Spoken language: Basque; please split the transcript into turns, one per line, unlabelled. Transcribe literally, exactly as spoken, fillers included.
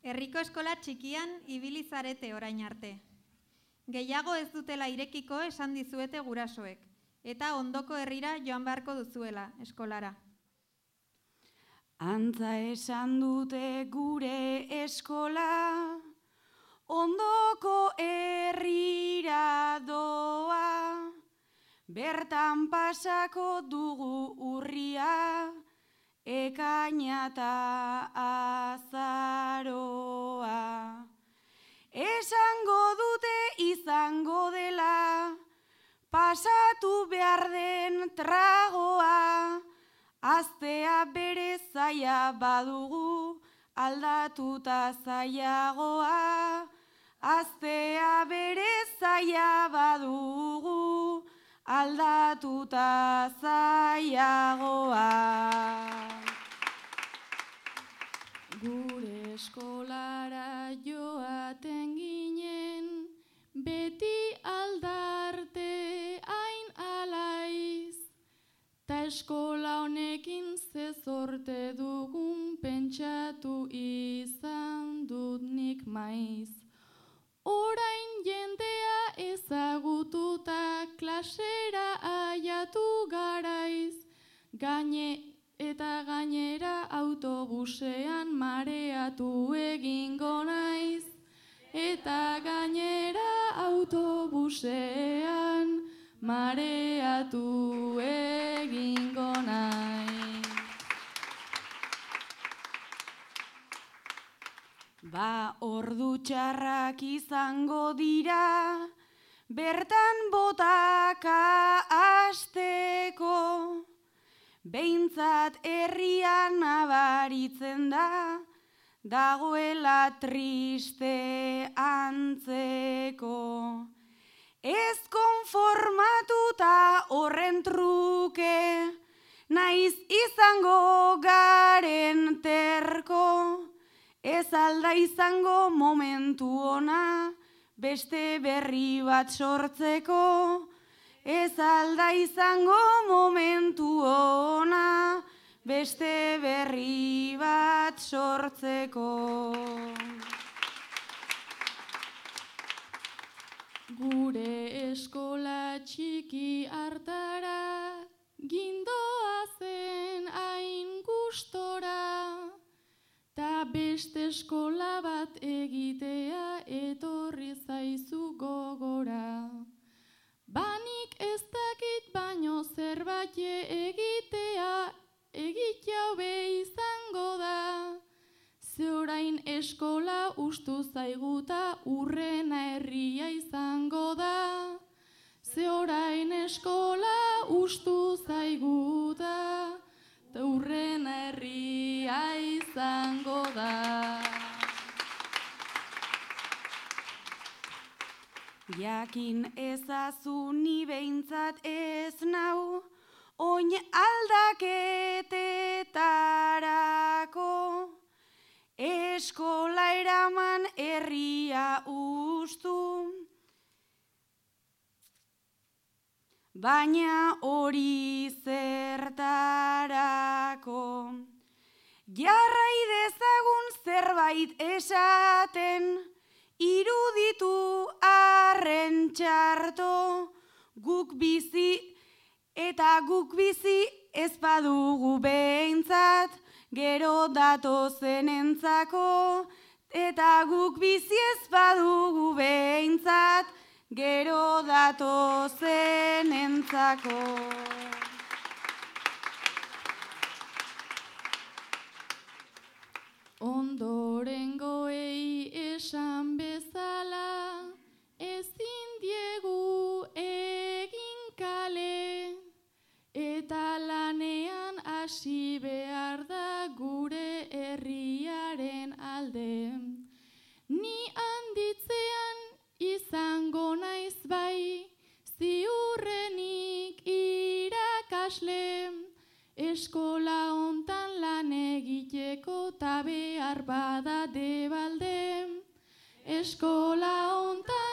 Herriko eskola txikian ibili zarete orain arte. Gehiago ez dutela irekiko esan dizuete gurasoek, eta ondoko herrira joan beharko duzuela eskolara.
Antza esan dute gure eskola, ondoko herrira doa, bertan pasako dugu urria, ekaina eta azaroa. Esango dute izango dela, pasatu behar den tragoa, aztea bere zaila badugu, aldatuta zailagoa. Aztea bere zaila badugu, aldatuta zailagoa.
Gure eskolara joaten ginen, beti aldarte hain alaiz, ta eskola honekin zezorte dugun pentsatu izan dut nik maiz. Orain jendea ezagututa klasera aiatu garaiz, gaine eta gainera autobusean mareatu egingo naiz. Eta gainera autobusean mareatu egingo naiz.
Ba ordu txarrak izango dira, bertan botaka asteko, behintzat herrian nabaritzen da, dagoela triste antzeko. Ez konformatuta horren truke, naiz izango garen terko, ez alda izango momentu ona, beste berri bat sortzeko. Ez alda izango momentu ona, beste berri bat sortzeko.
Gure eskola txiki hartara, gindoa zen hain gustora, ta beste eskola bat egitea etorri zaizu gogora. Banik ez dakit baino zerbait egitea, egitea hobe izango da. Ze orain eskola ustu zaiguta urrena herria izango da. Ze orain eskola ustu zaiguta, ta urrena herria izango da.
Jakin ezazu ni behintzat ez nau, oin aldaketetarako, eskola eraman herria ustu, baina hori zertarako. Jarrai dezagun zerbait esaten, iruditu arren txarto, guk bizi eta guk bizi ez badugu behintzat, gero datozenentzako, eta guk bizi ez badugu behintzat, gero datozenentzako.
Ondorengoei esan bezala, ezin diegu egin kale, eta lanean hasi behar da gure herriaren alde. Ni handitzean izango naiz bai, ziurrenik irakasle, eskola hontan lan egiteko ta behar bada debalde. Eskola hontan